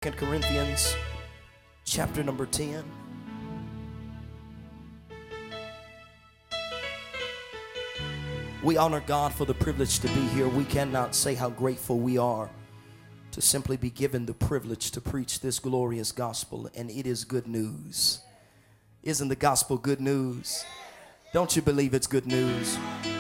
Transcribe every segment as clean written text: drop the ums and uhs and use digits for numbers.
Corinthians chapter number 10. We honor God for the privilege to be here. We cannot say how grateful we are to simply be given the privilege to preach this glorious gospel, and it is good news. Isn't the gospel good news? Don't you believe it's good news?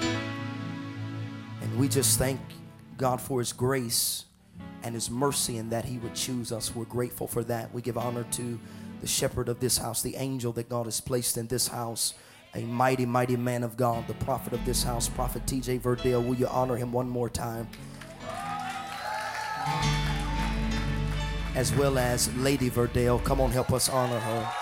And we just thank God for his grace and his mercy, and that he would choose us. We're grateful for that. We give honor to the shepherd of this house, the angel that God has placed in this house, a mighty, mighty man of God, the prophet of this house, Prophet T.J. Verdale. Will you honor him one more time? As well as Lady Verdale. Come on, help us honor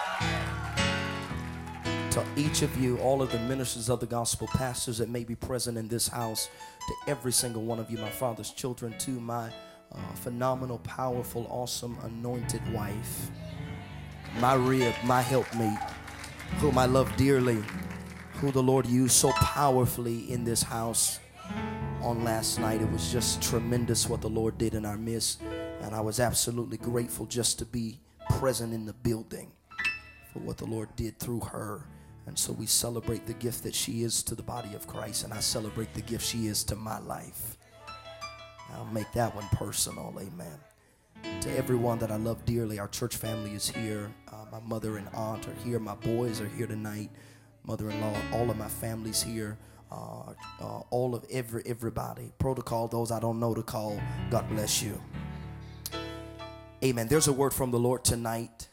her. To each of you, all of the ministers of the gospel, pastors that may be present in this house, to every single one of you, my father's children, to my phenomenal, powerful, awesome, anointed wife, my rib, my helpmate, whom I love dearly, who the Lord used so powerfully in this house on last night. It was just tremendous what the Lord did in our midst, and I was absolutely grateful just to be present in the building for what the Lord did through her. And so we celebrate the gift that she is to the body of Christ, and I celebrate the gift she is to my life. I'll make that one personal, amen. To everyone that I love dearly, our church family is here. My mother and aunt are here. My boys are here tonight. Mother-in-law, all of my family's here. All of everybody. Protocol, those I don't know to call, God bless you. Amen. There's a word from the Lord tonight.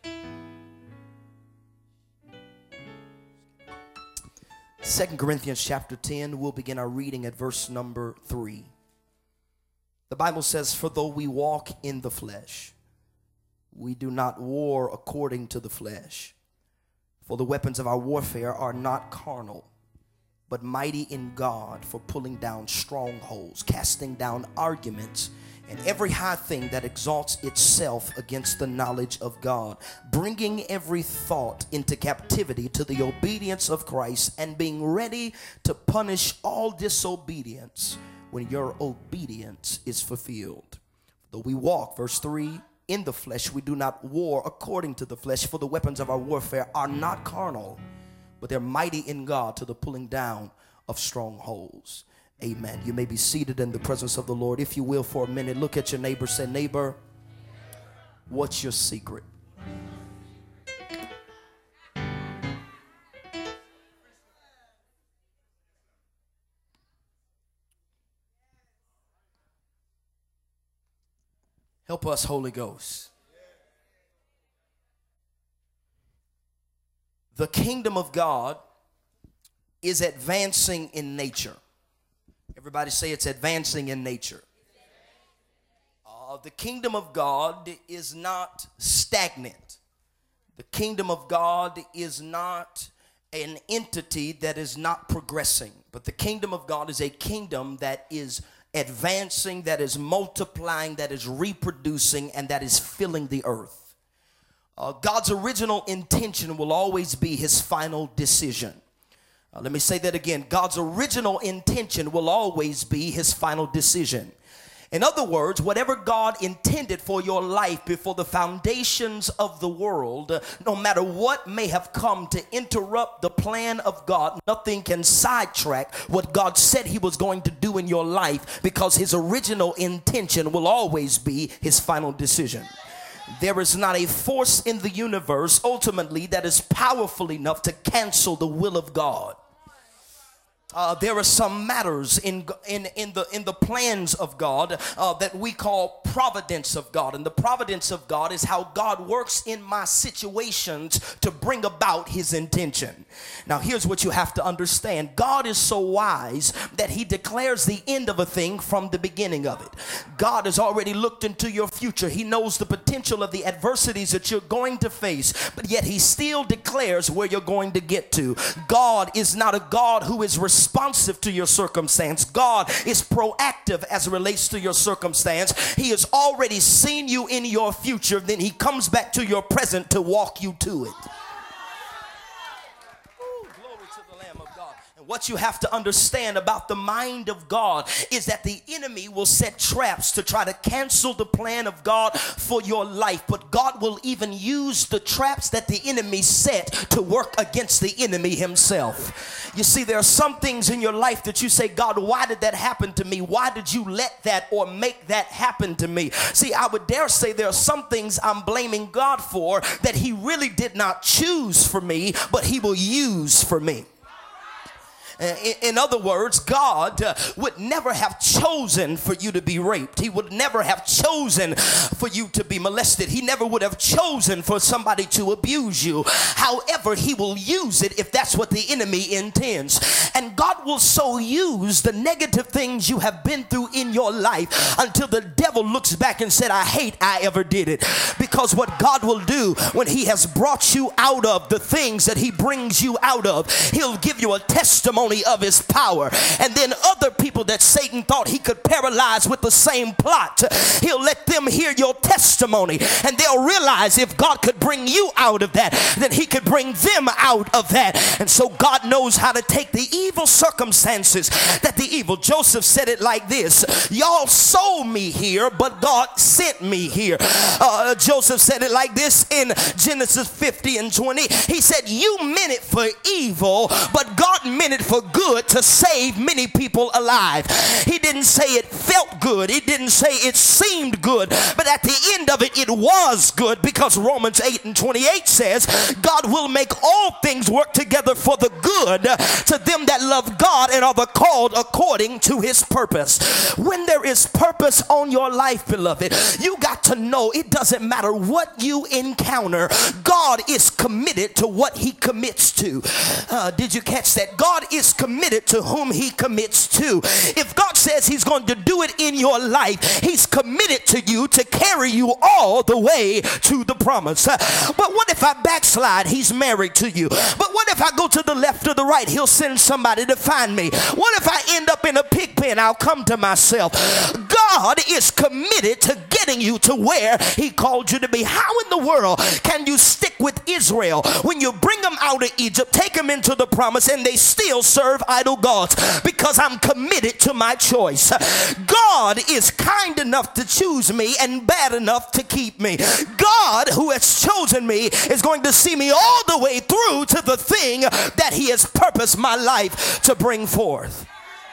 2 Corinthians chapter 10, we'll begin our reading at verse number 3. The Bible says, "For though we walk in the flesh, we do not war according to the flesh. For the weapons of our warfare are not carnal, but mighty in God for pulling down strongholds, casting down arguments, and every high thing that exalts itself against the knowledge of God, bringing every thought into captivity to the obedience of Christ, and being ready to punish all disobedience when your obedience is fulfilled. Though we walk," verse 3, "in the flesh, we do not war according to the flesh, for the weapons of our warfare are not carnal, but they're mighty in God to the pulling down of strongholds." Amen. You may be seated in the presence of the Lord. If you will, for a minute, look at your neighbor. Say, "Neighbor, what's your secret?" Help us, Holy Ghost. The kingdom of God is advancing in nature. Everybody say it's advancing in nature. The kingdom of God is not stagnant. The kingdom of God is not an entity that is not progressing. But the kingdom of God is a kingdom that is advancing, that is multiplying, that is reproducing, and that is filling the earth. God's original intention will always be his final decision. Let me say that again. God's original intention will always be his final decision. In other words, whatever God intended for your life before the foundations of the world, no matter what may have come to interrupt the plan of God, nothing can sidetrack what God said he was going to do in your life, because his original intention will always be his final decision. There is not a force in the universe ultimately that is powerful enough to cancel the will of God. There are some matters in the plans of God that we call providence of God. And the providence of God is how God works in my situations to bring about his intention. Now, here's what you have to understand. God is so wise that he declares the end of a thing from the beginning of it. God has already looked into your future. He knows the potential of the adversities that you're going to face, but yet he still declares where you're going to get to. God is not a God who is responsive to your circumstance. God is proactive as it relates to your circumstance. He has already seen you in your future, then he comes back to your present to walk you to it. What you have to understand about the mind of God is that the enemy will set traps to try to cancel the plan of God for your life. But God will even use the traps that the enemy set to work against the enemy himself. You see, there are some things in your life that you say, God, why did that happen to me? Why did you let that or make that happen to me? See, I would dare say there are some things I'm blaming God for that he really did not choose for me, but he will use for me. In other words, God would never have chosen for you to be raped. He would never have chosen for you to be molested. He never would have chosen for somebody to abuse you. However, he will use it if that's what the enemy intends. And God will so use the negative things you have been through in your life until the devil looks back and said, I hate I ever did it. Because what God will do when he has brought you out of the things that he brings you out of, he'll give you a testimony of his power. And then other people that Satan thought he could paralyze with the same plot, he'll let them hear your testimony, and they'll realize if God could bring you out of that, then he could bring them out of that. And so God knows how to take the evil circumstances that the evil. Joseph said it like this: y'all sold me here, but God sent me here. Joseph said it like this in Genesis 50 and 20. He said, you meant it for evil, but God meant it for good to save many people alive. He didn't say it felt good. He didn't say it seemed good. But at the end of it, it was good, because Romans 8 and 28 says God will make all things work together for the good to them that love God and are the called according to his purpose. When there is purpose on your life, beloved, you got to know it doesn't matter what you encounter. God is committed to what he commits to. Did you catch that? God is committed to whom he commits to. If God says he's going to do it in your life, he's committed to you to carry you all the way to the promise. But what if I backslide? He's married to you. But what if I go to the left or the right? He'll send somebody to find me. What if I end up in a pig pen? I'll come to myself. God is committed to getting you to where he called you to be. How in the world can you stick with Israel when you bring them out of Egypt, take them into the promise, and they still serve idol gods? Because I'm committed to my choice. God is kind enough to choose me and bad enough to keep me. God, who has chosen me, is going to see me all the way through to the thing that he has purposed my life to bring forth.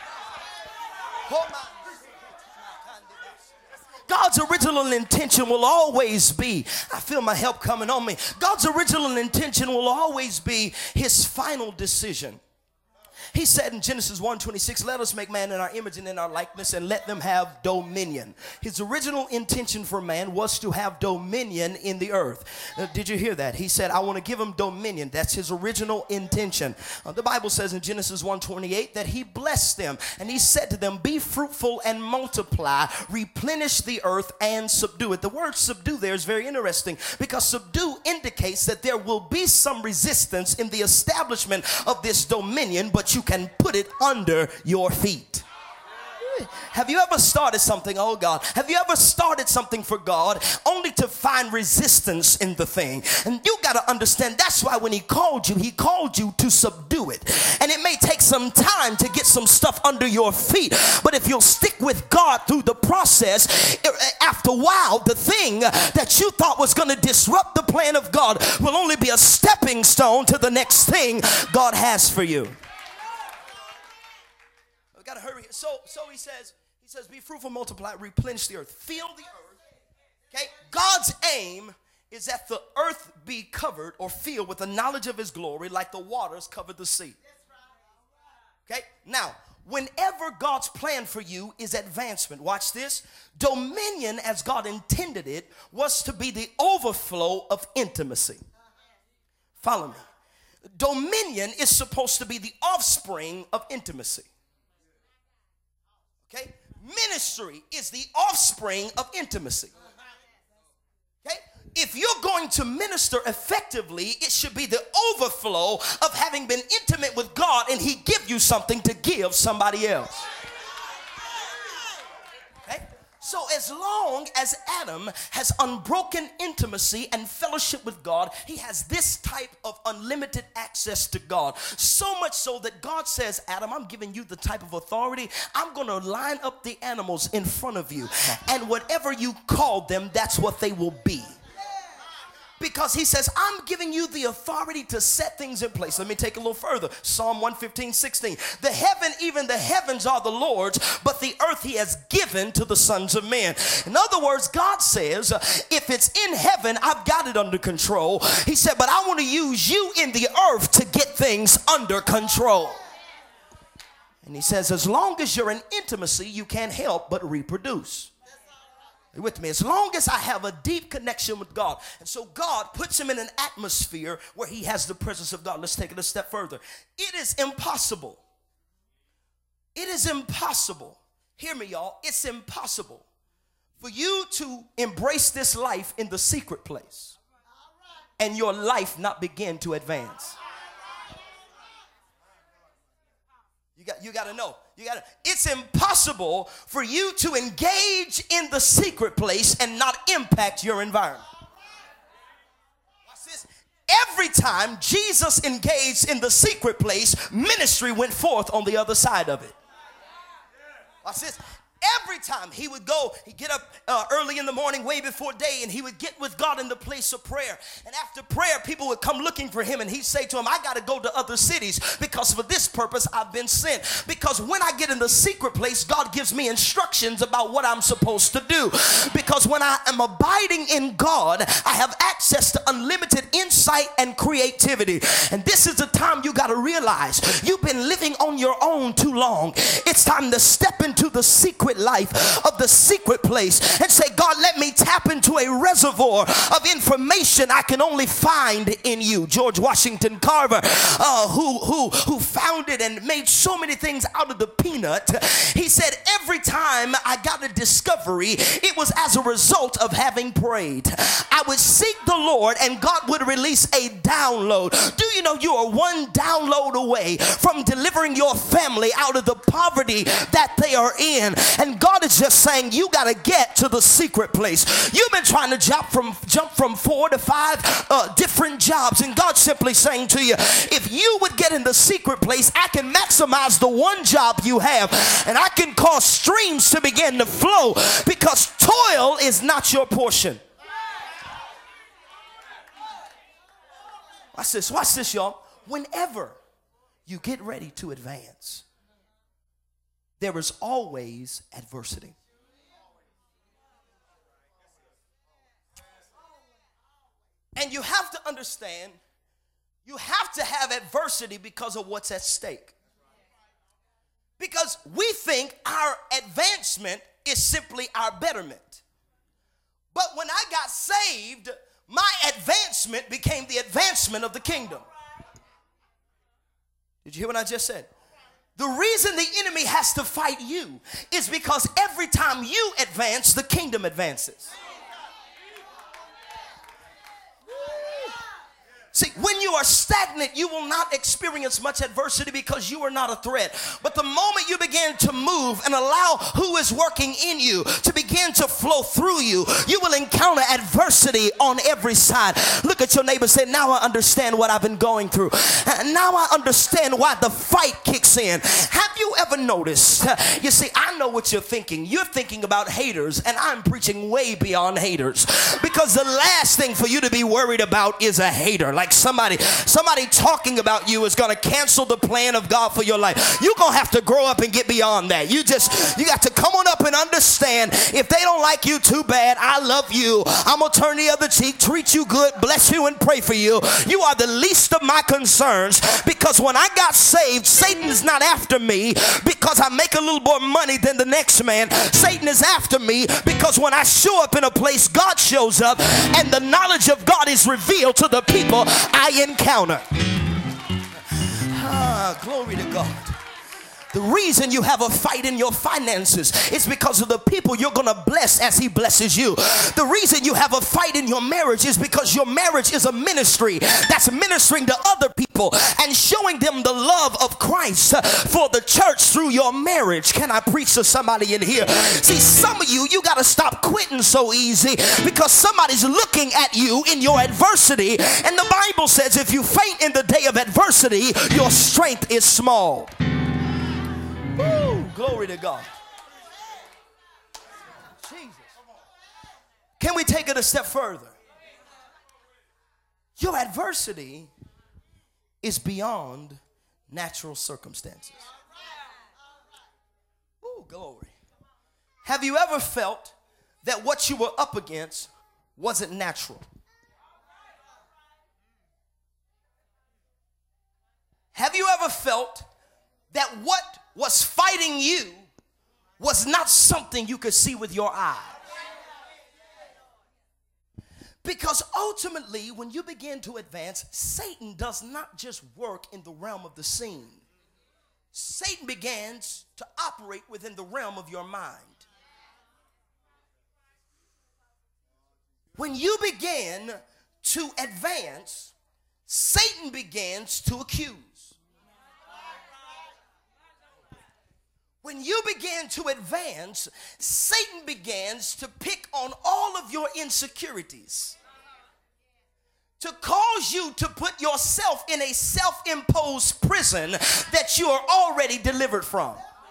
God's original intention will always be, I feel my help coming on me. God's original intention will always be his final decision. He said in Genesis 1:26, let us make man in our image and in our likeness, and let them have dominion. His original intention for man was to have dominion in the earth. Did you hear that? He said, I want to give him dominion. That's his original intention. The Bible says in Genesis 1:28 that he blessed them, and he said to them, be fruitful and multiply, replenish the earth and subdue it. The word subdue there is very interesting, because subdue indicates that there will be some resistance in the establishment of this dominion, but you can put it under your feet. Have you ever started something? Oh God, have you ever started something for God only to find resistance in the thing? And you got to understand, that's why when he called you to subdue it. And it may take some time to get some stuff under your feet, but if you'll stick with God through the process, after a while, the thing that you thought was going to disrupt the plan of God will only be a stepping stone to the next thing God has for you. Gotta hurry. So he says, be fruitful, multiply, replenish the earth, fill the earth. Okay, God's aim is that the earth be covered or filled with the knowledge of his glory, like the waters cover the sea. Okay, now whenever God's plan for you is advancement, watch this. Dominion, as God intended it, was to be the overflow of intimacy. Follow me. Dominion is supposed to be the offspring of intimacy. Okay, ministry is the offspring of intimacy. Okay, if you're going to minister effectively, it should be the overflow of having been intimate with God, and he give you something to give somebody else. Okay, So as long as Adam has unbroken intimacy and fellowship with God, he has this type of unlimited access to God. So much so that God says, Adam, I'm giving you the type of authority. I'm going to line up the animals in front of you. And whatever you call them, that's what they will be. Because he says, I'm giving you the authority to set things in place. Let me take a little further. Psalm 115:16. The heaven, even the heavens are the Lord's, but the earth he has given to the sons of men. In other words, God says, if it's in heaven, I've got it under control. He said, but I want to use you in the earth to get things under control. And he says, as long as you're in intimacy, you can't help but reproduce. With me, as long as I have a deep connection with God. And so God puts him in an atmosphere where he has the presence of God. Let's take it a step further. It is impossible. It is impossible. Hear me, y'all. It's impossible for you to embrace this life in the secret place and your life not begin to advance. You got to know. It's impossible for you to engage in the secret place and not impact your environment. Watch this. Every time Jesus engaged in the secret place, ministry went forth on the other side of it. Watch this. Every time he would go, he'd get up early in the morning, way before day, and he would get with God in the place of prayer. And after prayer, people would come looking for him, and he'd say to him, I got to go to other cities because for this purpose I've been sent. Because when I get in the secret place, God gives me instructions about what I'm supposed to do. Because when I am abiding in God, I have access to unlimited insight and creativity. And this is the time you got to realize you've been living on your own too long. It's time to step into the secret life of the secret place and say, God, let me tap into a reservoir of information I can only find in you. George Washington Carver, who founded and made so many things out of the peanut, he said, every time I got a discovery, it was as a result of having prayed. I would seek the Lord and God would release a download. Do you know you are one download away from delivering your family out of the poverty that they are in? And God is just saying, you got to get to the secret place. You've been trying to jump from 4 to 5 different jobs. And God's simply saying to you, if you would get in the secret place, I can maximize the one job you have. And I can cause streams to begin to flow because toil is not your portion. Watch this, y'all. Whenever you get ready to advance, there is always adversity. And you have to understand, you have to have adversity because of what's at stake. Because we think our advancement is simply our betterment. But when I got saved, my advancement became the advancement of the kingdom. Did you hear what I just said? The reason the enemy has to fight you is because every time you advance, the kingdom advances. See, when you are stagnant, you will not experience much adversity because you are not a threat. But the moment you begin to move and allow who is working in you to begin to flow through you, you will encounter adversity on every side. Look at your neighbor and say, now I understand what I've been going through. And now I understand why the fight kicks in. Have you ever noticed? You see, I know what you're thinking. You're thinking about haters, and I'm preaching way beyond haters. Because the last thing for you to be worried about is a hater. Like somebody talking about you is going to cancel the plan of God for your life. You're going to have to grow up and get beyond that. You got to come on up and understand, if they don't like you, too bad. I love you. I'm going to turn the other cheek, treat you good, bless you, and pray for you. You are the least of my concerns, because when I got saved, Satan's not after me because I make a little more money than the next man. Satan is after me because when I show up in a place, God shows up, and the knowledge of God is revealed to the people I encounter. Glory to God. The reason you have a fight in your finances is because of the people you're going to bless as he blesses you. The reason you have a fight in your marriage is because your marriage is a ministry that's ministering to other people and showing them the love of Christ for the church through your marriage. Can I preach to somebody in here? See, some of you got to stop quitting so easy because somebody's looking at you in your adversity, and the Bible says if you faint in the day of adversity, your strength is small. Woo, glory to God. Jesus. Can we take it a step further? Your adversity is beyond natural circumstances. Ooh, glory. Have you ever felt that what you were up against wasn't natural? Have you ever felt that what was fighting you was not something you could see with your eyes? Because ultimately, when you begin to advance, Satan does not just work in the realm of the seen. Satan begins to operate within the realm of your mind. When you begin to advance, Satan begins to accuse. When you begin to advance, Satan begins to pick on all of your insecurities to cause you to put yourself in a self-imposed prison that you are already delivered from.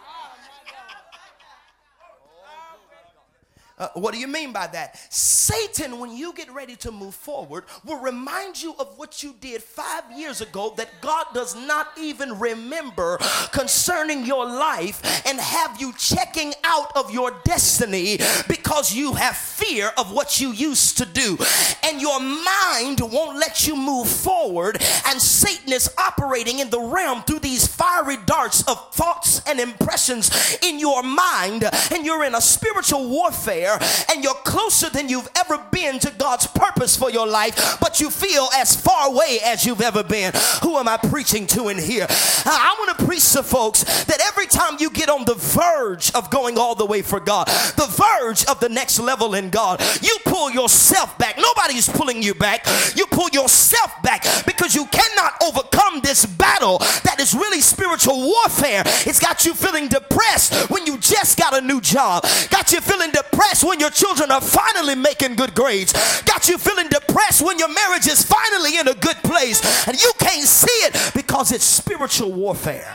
What do you mean by that? Satan, when you get ready to move forward, will remind you of what you did 5 years ago that God does not even remember concerning your life, and have you checking out of your destiny because you have fear of what you used to do. And your mind won't let you move forward, and Satan is operating in the realm through these fiery darts of thoughts and impressions in your mind, and you're in a spiritual warfare. And you're closer than you've ever been to God's purpose for your life, but you feel as far away as you've ever been. Who am I preaching to in here? I want to preach to folks that every time you get on the verge of going all the way for God, the verge of the next level in God, you pull yourself back. Nobody's pulling you back. You pull yourself back because you cannot overcome this battle that is really spiritual warfare. It's got you feeling depressed when you just got a new job. Got you feeling depressed when your children are finally making good grades. Got you feeling depressed when your marriage is finally in a good place and you can't see it because it's spiritual warfare.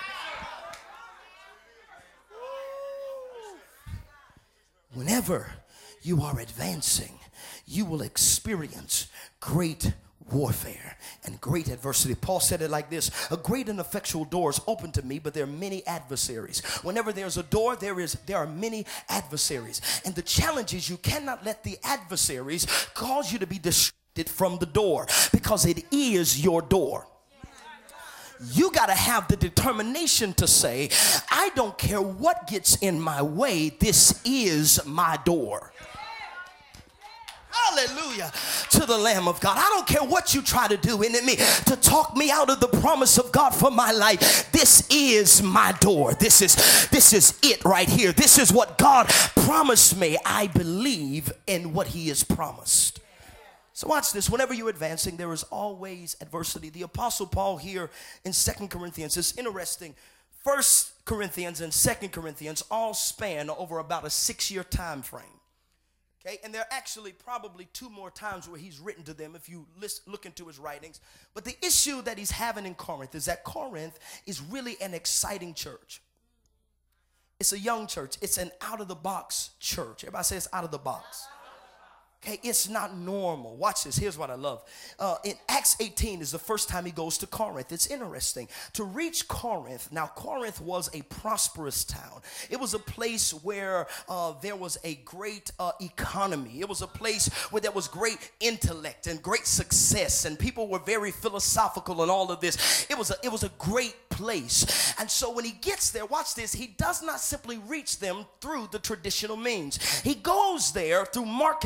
Whenever you are advancing, you will experience great warfare and great adversity. Paul said it like this: a great and effectual door is open to me, but there are many adversaries. Whenever there's a door, there are many adversaries. And the challenge is you cannot let the adversaries cause you to be distracted from the door, because it is your door. You got to have the determination to say, I don't care what gets in my way, this is my door. Hallelujah to the Lamb of God. I don't care what you try to do in me to talk me out of the promise of God for my life. This is my door. This is it right here. This is what God promised me. I believe in what he has promised. So watch this. Whenever you're advancing, there is always adversity. The Apostle Paul here in 2 Corinthians, it's interesting. 1 Corinthians and 2 Corinthians all span over about a 6-year time frame. Okay, and there are actually probably 2 more times where he's written to them if you look into his writings. But the issue that he's having in Corinth is that Corinth is really an exciting church. It's a young church. It's an out-of-the-box church. Everybody say it's out of the box. Okay, it's not normal. Watch this. Here's what I love. In Acts 18 is the first time he goes to Corinth. It's interesting. To reach Corinth, now Corinth was a prosperous town. It was a place where there was a great economy. It was a place where there was great intellect and great success, and people were very philosophical and all of this. It was a great place. And so when he gets there, watch this, he does not simply reach them through the traditional means. He goes there through marketplace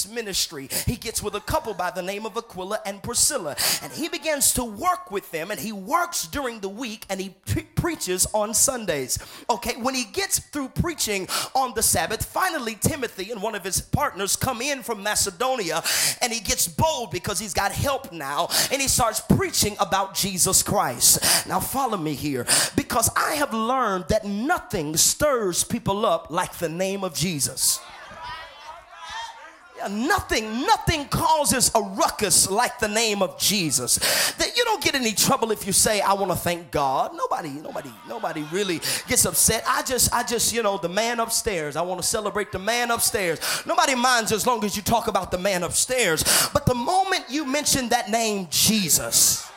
his ministry. He gets with a couple by the name of Aquila and Priscilla, and he begins to work with them, and he works during the week, and he preaches on Sundays. Okay, when he gets through preaching on the Sabbath, finally Timothy and one of his partners come in from Macedonia, and he gets bold because he's got help now, and he starts preaching about Jesus Christ. Now follow me here, because I have learned that nothing stirs people up like the name of Jesus. Yeah, nothing causes a ruckus like the name of Jesus. That you don't get any trouble if you say, I want to thank God. Nobody really gets upset. I just, you know, the man upstairs. I want to celebrate the man upstairs. Nobody minds as long as you talk about the man upstairs. But the moment you mention that name, Jesus,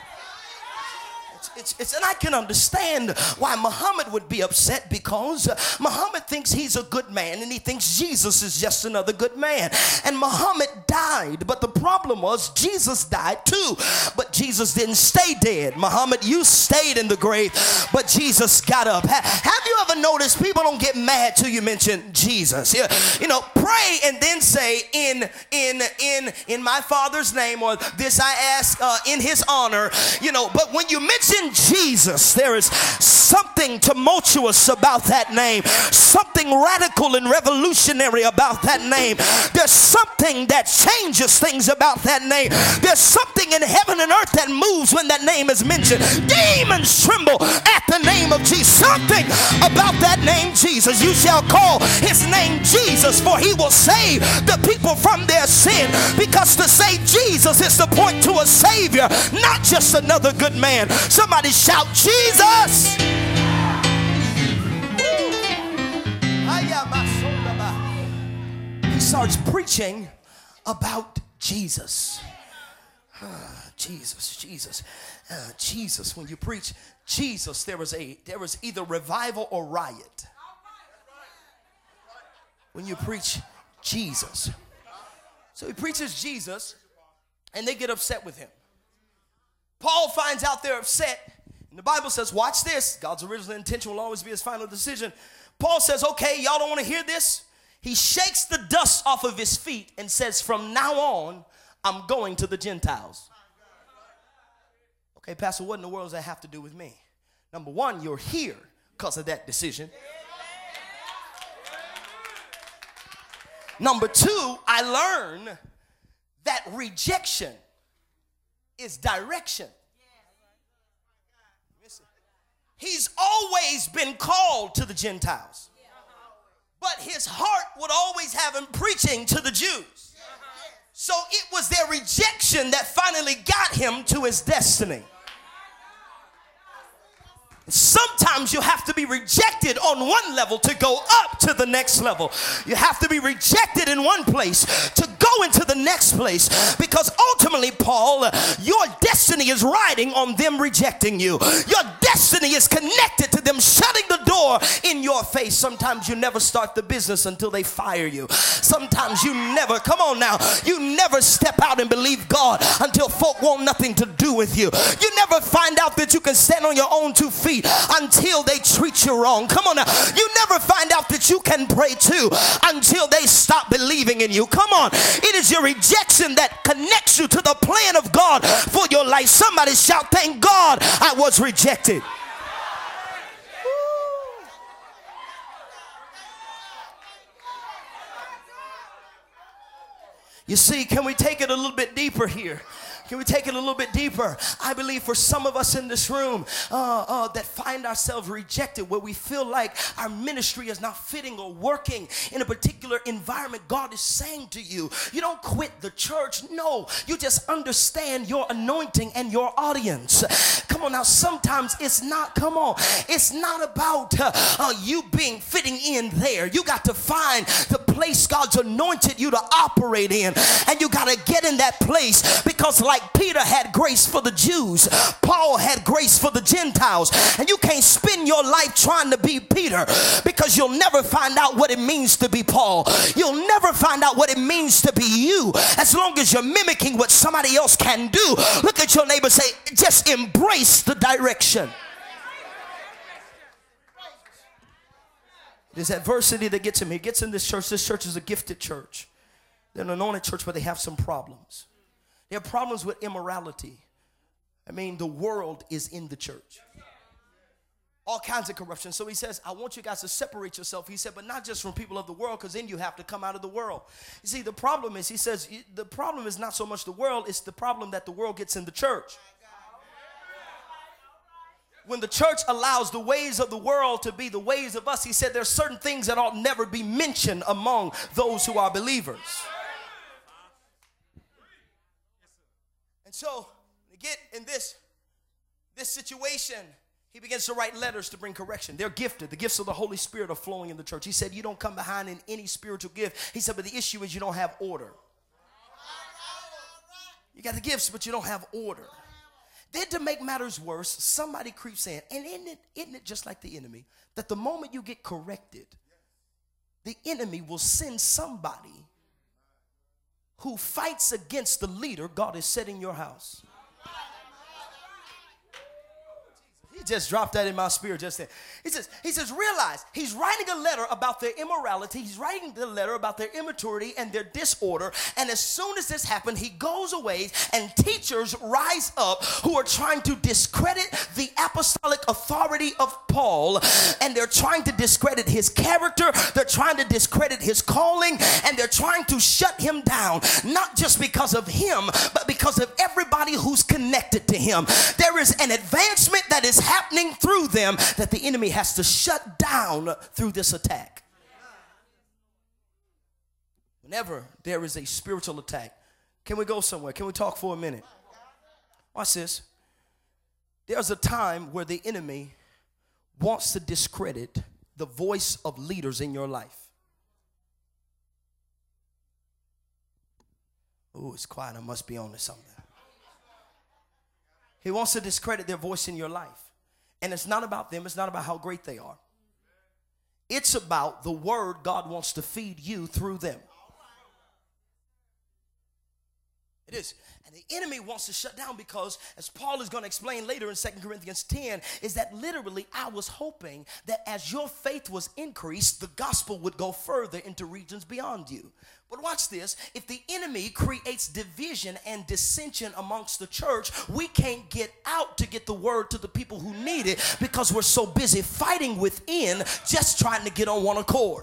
and I can understand why Muhammad would be upset, because Muhammad thinks he's a good man and he thinks Jesus is just another good man. And Muhammad died, but the problem was Jesus died too. But Jesus didn't stay dead. Muhammad, you stayed in the grave, but Jesus got up. Have you ever noticed people don't get mad till you mention Jesus? Yeah, you know, pray and then say in my Father's name, or this I ask in his honor. You know, but when you mention Jesus, there is something tumultuous about that name, something radical and revolutionary about that name. There's something that changes things about that name. There's something in heaven and earth that moves when that name is mentioned. Demons tremble at the name of Jesus. Something about that name Jesus. You shall call his name Jesus, for he will save the people from their sin. Because to say Jesus is to point to a Savior, not just another good man. Somebody shout Jesus. He starts preaching about Jesus. Jesus. When you preach Jesus, there was either revival or riot. When you preach Jesus. So he preaches Jesus, and they get upset with him. Paul finds out they're upset, and the Bible says, watch this, God's original intention will always be his final decision. Paul says, okay, y'all don't want to hear this? He shakes the dust off of his feet and says, from now on, I'm going to the Gentiles. Okay, Pastor, what in the world does that have to do with me? Number one, you're here because of that decision. Number two, I learned that rejection is direction. He's always been called to the Gentiles, but his heart would always have him preaching to the Jews. So it was their rejection that finally got him to his destiny. Sometimes you have to be rejected on one level to go up to the next level. You have to be rejected in one place to go into the next place, because ultimately, Paul, your destiny is riding on them rejecting you. Your destiny is connected to them shutting the door in your face. Sometimes you never start the business until they fire you. Sometimes you never, come on now, you never step out and believe God until folk want nothing to do with you. You never find out that you can stand on your own 2 feet until they treat you wrong. Come on now. You never find out that you can pray too until they stop believing in you. Come on. It is your rejection that connects you to the plan of God for your life. Somebody shout, thank God I was rejected. You see, can we take it a little bit deeper here? Can we take it a little bit deeper? I believe for some of us in this room that find ourselves rejected, where we feel like our ministry is not fitting or working in a particular environment, God is saying to you, you don't quit the church. No, you just understand your anointing and your audience. Come on now, sometimes it's not, come on, it's not about you being fitting in there. You got to find the place God's anointed you to operate in, and you got to get in that place, because like Peter had grace for the Jews, Paul had grace for the Gentiles, and you can't spend your life trying to be Peter, because you'll never find out what it means to be Paul. You'll never find out what it means to be you as long as you're mimicking what somebody else can do. Look at your neighbor, say, just embrace the direction. There's adversity that gets him. He gets in this church. This church is a gifted church. They're an anointed church, but they have some problems. They have problems with immorality. I mean, the world is in the church. All kinds of corruption. So he says, I want you guys to separate yourself. He said, but not just from people of the world, because then you have to come out of the world. You see, the problem is, he says, the problem is not so much the world, it's the problem that the world gets in the church. When the church allows the ways of the world to be the ways of us, he said there's certain things that ought never be mentioned among those who are believers. And so, to get in this situation, he begins to write letters to bring correction. They're gifted. The gifts of the Holy Spirit are flowing in the church. He said you don't come behind in any spiritual gift. He said, but the issue is you don't have order. You got the gifts, but you don't have order. Then to make matters worse, somebody creeps in. And isn't it just like the enemy, that the moment you get corrected, the enemy will send somebody who fights against the leader God has set in your house. He just dropped that in my spirit just then. He says, realize he's writing a letter about their immorality. He's writing the letter about their immaturity and their disorder. And as soon as this happened, he goes away and teachers rise up who are trying to discredit the apostolic authority of Paul. And they're trying to discredit his character. They're trying to discredit his calling. And they're trying to shut him down. Not just because of him, but because of everybody who's connected to him. There is an advancement that is happening through them that the enemy has to shut down through this attack. Whenever there is a spiritual attack, can we go somewhere? Can we talk for a minute? Watch this. There's a time where the enemy wants to discredit the voice of leaders in your life. Oh, it's quiet. I must be on to something. He wants to discredit their voice in your life. And it's not about them. It's not about how great they are. It's about the word God wants to feed you through them. It is. And the enemy wants to shut down because, as Paul is going to explain later in 2 Corinthians 10, is that literally I was hoping that as your faith was increased, the gospel would go further into regions beyond you. But watch this. If the enemy creates division and dissension amongst the church, we can't get out to get the word to the people who need it because we're so busy fighting within, just trying to get on one accord.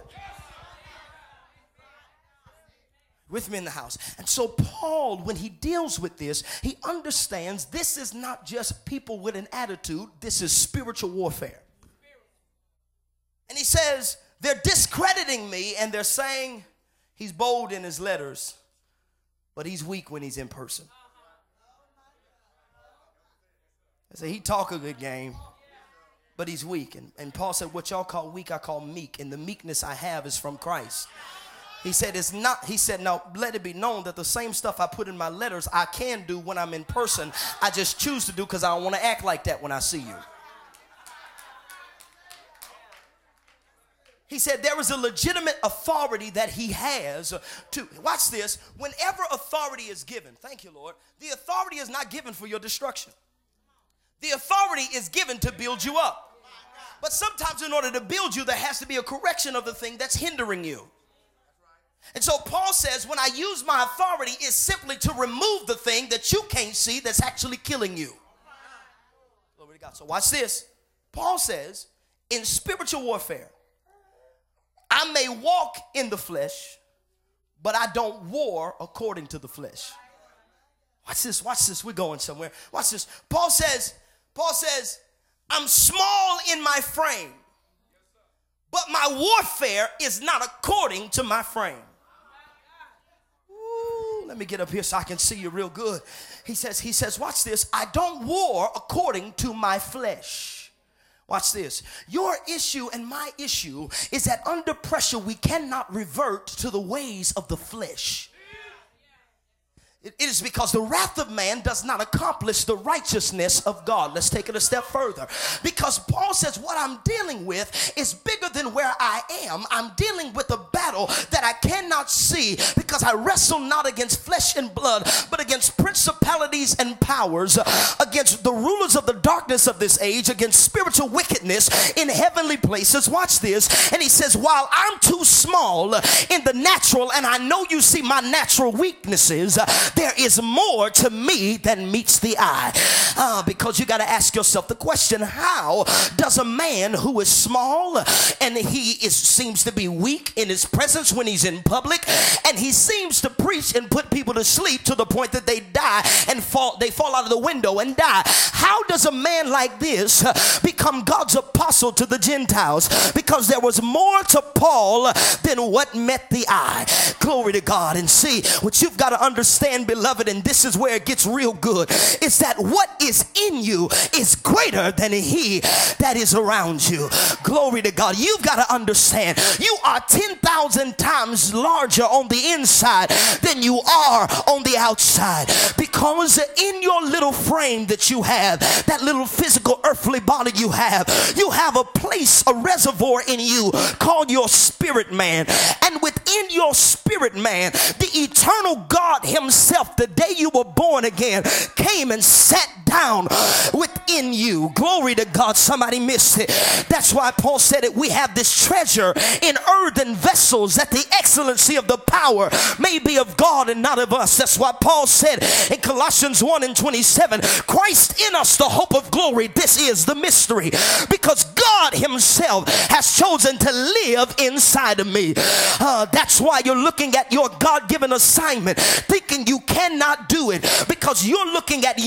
With me in the house. And so Paul, when he deals with this, he understands this is not just people with an attitude, this is spiritual warfare. And he says, they're discrediting me and they're saying he's bold in his letters, but he's weak when he's in person. I say he talk a good game, but he's weak. And Paul said, what y'all call weak, I call meek. And the meekness I have is from Christ. He said, it's not, he said, now let it be known that the same stuff I put in my letters, I can do when I'm in person. I just choose to do because I don't want to act like that when I see you. He said there is a legitimate authority that he has to, watch this, whenever authority is given, thank you, Lord, the authority is not given for your destruction. The authority is given to build you up. But sometimes in order to build you, there has to be a correction of the thing that's hindering you. And so Paul says, when I use my authority, it's simply to remove the thing that you can't see that's actually killing you. Glory to God. So watch this. Paul says, in spiritual warfare, I may walk in the flesh, but I don't war according to the flesh. Watch this. Watch this. We're going somewhere. Watch this. Paul says, I'm small in my frame, but my warfare is not according to my frame. Let me get up here so I can see you real good. He says, watch this. I don't war according to my flesh. Watch this. Your issue and my issue is that under pressure, we cannot revert to the ways of the flesh. It is because the wrath of man does not accomplish the righteousness of God. Let's take it a step further. Because Paul says what I'm dealing with is bigger than where I am. I'm dealing with a battle that I cannot see because I wrestle not against flesh and blood, but against principalities principalities and powers, against the rulers of the darkness of this age, against spiritual wickedness in heavenly places. Watch this. And he says, while I'm too small in the natural, and I know you see my natural weaknesses, there is more to me than meets the eye. Because you got to ask yourself the question, how does a man who is small and seems to be weak in his presence when he's in public, and he seems to preach and put people to sleep to the point that they die and they fall out of the window and die, how does a man like this become God's apostle to the Gentiles? Because there was more to Paul than what met the eye. Glory to God. And see, what you've got to understand, beloved, and this is where it gets real good, is that what is in you is greater than he that is around you. Glory to God. You've got to understand, you are 10,000 times larger on the inside than you are on the outside, because in your little frame that you have, that little physical earthly body you have a place, a reservoir in you called your spirit man. And within your spirit man, the eternal God himself, the day you were born again, came and sat down within you. Glory to God. Somebody missed it. That's why Paul said it. We have this treasure in earthen vessels, that the excellency of the power may be of God and not of us. That's why Paul said in Colossians 1:27, Christ in us, the hope of glory. This is the mystery, because God himself has chosen to live inside of me. That's why you're looking at your God-given assignment thinking you cannot do it, because you're looking at